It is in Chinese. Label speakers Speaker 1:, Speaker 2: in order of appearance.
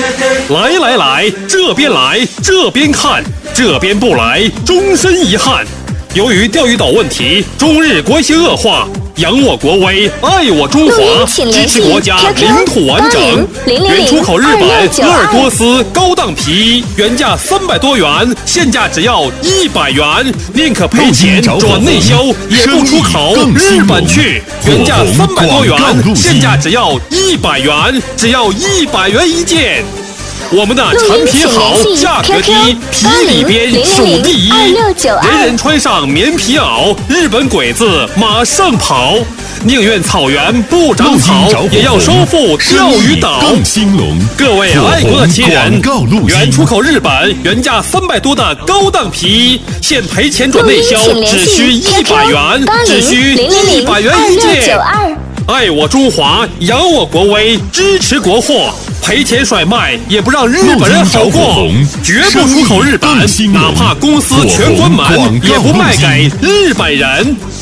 Speaker 1: 来来来，这边来，这边看，这边不来，终身遗憾。由于钓鱼岛问题中日关系恶化，扬我国威，爱我中华，支持国家领土完整。原出口日本鄂尔多斯高档皮衣，原价300多元，现价只要100元，宁可赔钱转内销，也不出口日本去。原价300多元，现价只要100元，只要100元一件。我们的产品好，价格低，皮里边数第一，人人穿上棉皮袄，日本鬼子马上跑。宁愿草原不长草，也要收复钓鱼岛。各位爱国的亲人，原出口日本原价300多的高档皮衣，现赔钱转内销，只需100元，只需100元一件。爱我中华，扬我国威，支持国货，赔钱甩卖也不让日本人好过，绝不出口日本，哪怕公司全关门，也不卖给日本人。